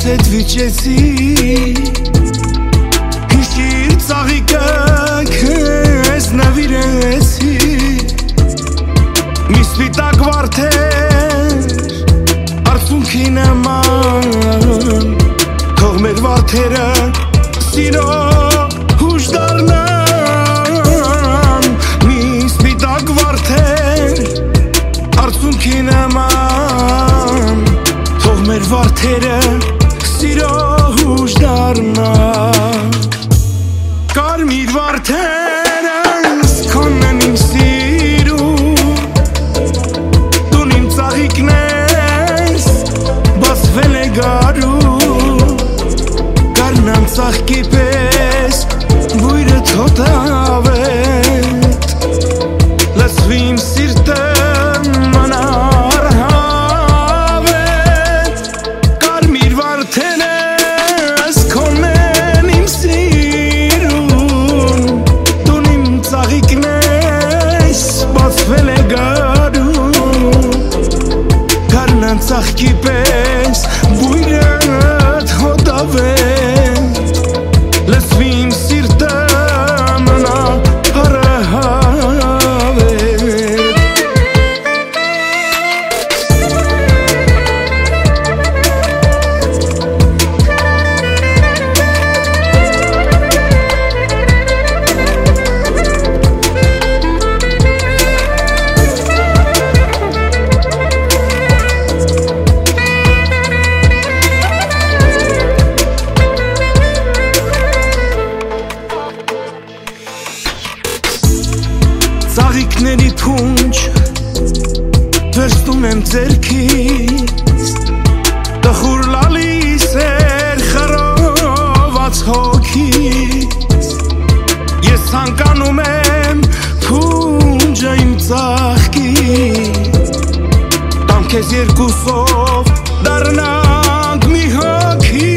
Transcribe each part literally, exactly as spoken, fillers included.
հետ վիճեցի Հիշիր ծաղիկը քեզ նվիրեցի Մի սպիտակ վարդեր արցունքի նման Թող մեր վարդերը սիրո հուշ դառնան Մի սպիտակ վարդեր արցունքի նման Թող մեր վարդերը սիրո հուշ դառնան Կարմիր վարդերս քոնն են իմ սիրում Դուն իմ ծաղիկն ես բացվել է գարու Գարնան ծաղկի պես բույրը թոտավետ Լսվի իմ սիրտը մնար հավետ Կարմիր վարդերս քոնն են իմ սիրում Դուն իմ ծաղիկն ես բացվել է գարու Գարնան ծաղկի պես բույրը թոտավետ Լսվի իմ սիրտը մնար Ծաղիկների փունջ վերցնում եմ ձեռքից Տխուր լալիս էր խռոված հոգից Ես ցանկանում եմ փունջը իմ ծաղկից Տամ քեզ երկուսով դառնանք մի հոգի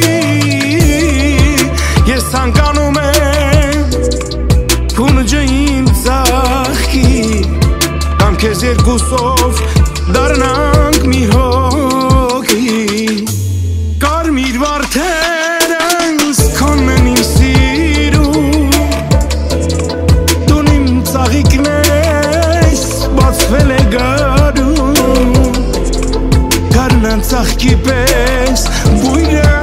Ես ցանկանում եմ փունջը իմ ծաղկից Կամ քեզ երկուսով դառնանք մի հոգի Կարմիր վարդերս քոնն են իմ սիրում Դուն իմ ծաղիկն ես բացվել է գարու Գարնան ծաղկի պես բույրը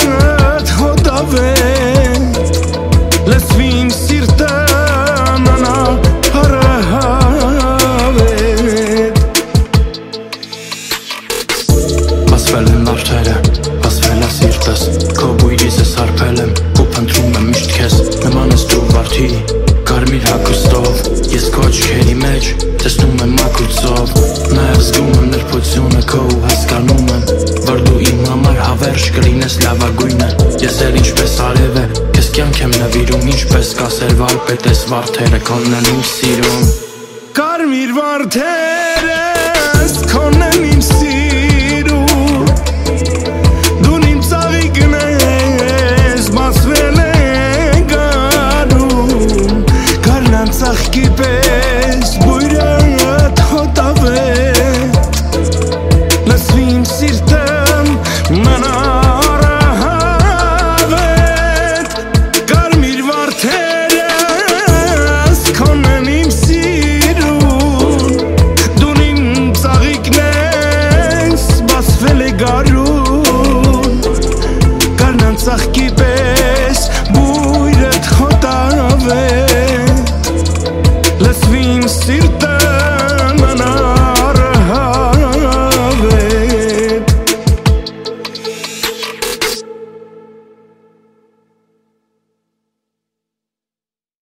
թոտավետ Լսվի իմ սիրտը մնար Բացվել են արդերը, բացվել է սիրտս Քո բույրից ես հարբել եմ ու փնտրում եմ միշտ քեզ Նման ես դու վարդի, կարմիր հագուստով Ես քո աչքերի մեջ տեսնում եմ մաքրուծով Նաև զգում եմ նրբությունը քո ու հասկանում եմ Որ դու իմ համար հավերժ կլինես լավագույնը Ես էլ ինչպես արև է, քեզ կյանք եմ նվիրում Ինչպես կասեր վարպետ ես վարդերը քոնն են իմ սիրում Կարմիր վարդերս քոնն են իմ սիրում Դուն իմ ծաղիկն ես բացվել է գարում Գարնան ծաղկի պես բույրը թոտավետ Լսվի իմ սիրտը մնար հավետ Կարմիր վարդերս քոնն են իմ սիրում Դուն իմ ծաղիկն ես բացվել է գարու Գարնան ծաղկի պես